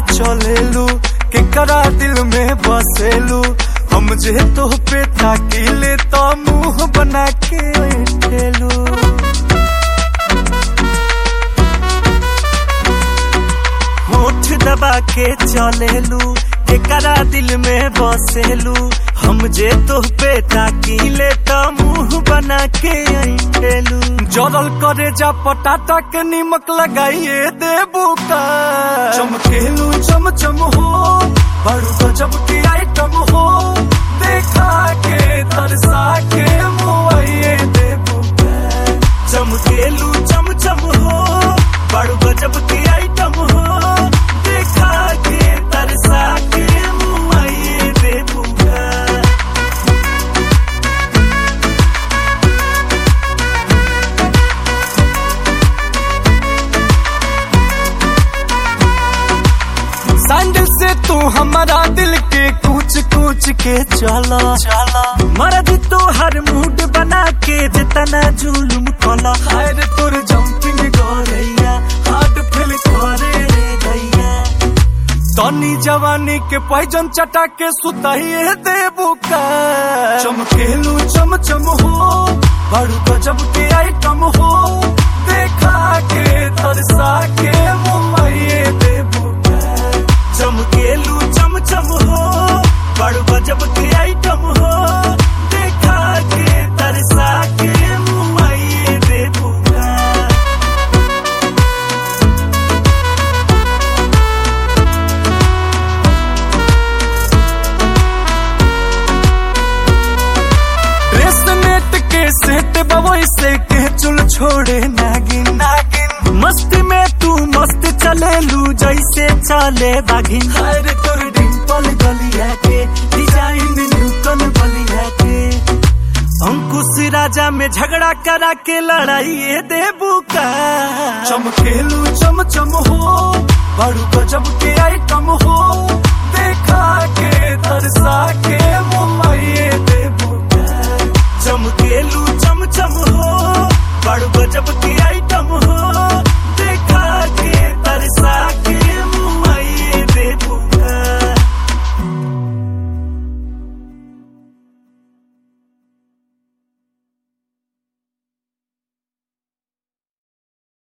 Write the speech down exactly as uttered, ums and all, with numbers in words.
चलेलू केकरा दिल में बसेलू हम जे तो पे ताकीले तो मुंह बना के बैठेलू होठ दबा के चलेलू केकरा दिल में बसेलू हम जे तो पे ताकीले तो मुंह बना के बैठेलू जरल करे जा पटाटा के नीमक लगाइए देबू का चमकेलू चम चम हो बड़ू गजब की आइटम हो देखा के तरसा के मुआइए देबू का चमकेलू चम चम हो बड़ू गजब की आइटम हो देखा के तरसा के मुआइए देबू का सैंडल से तू हमारा दिल के कूच कूच के चला चला मर्द तो हर मूड बना के जितना जुलुम कला हायर तोर जंपिंग गोरैया हार्ट फील करे रे गैया तनी जवानी के पैजन चटा के सुताइए देबू का चमकेलू चम चम हो बड़ू गजब के आइटम हो देखा के तरसा के मुआइए देबू चमकेलू चम चम हो बड़ू गजब के आइटम हो देखा के तरसा के मुआइए देबू का ड्रेस नेट के सेट बवई से के चुल छोड़े नागिन नागिन मस्ती में तू मस्त चलेलू जैसे चले बागिन हर तोर डिंपल गलिया के डिजाइन न्यूटन बलिया के अंकुश राजा में झगड़ा करा के लड़ाई देबू का चमकेलू चम चम हो बड़ू गजब के आइटम हो देखा के तरसा के मुआइए देबू का चमकेलू चम चम हो बड़ू गजब के आइटम